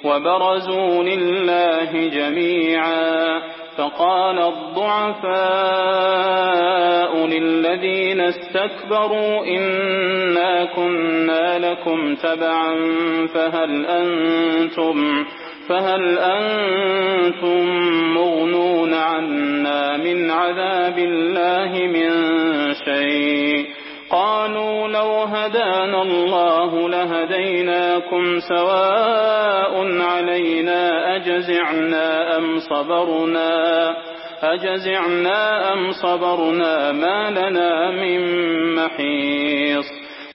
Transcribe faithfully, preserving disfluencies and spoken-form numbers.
وبرزوا لله جميعا فقال الضعفاء للذين استكبروا إنا كنا لكم تبعا فهل أنتم, فهل أنتم مغنون عنا من عذاب الله من شيء قالوا لو هدانا الله لهديناكم سواء علينا أجزعنا أم صبرنا, أجزعنا أم صبرنا ما لنا من محيص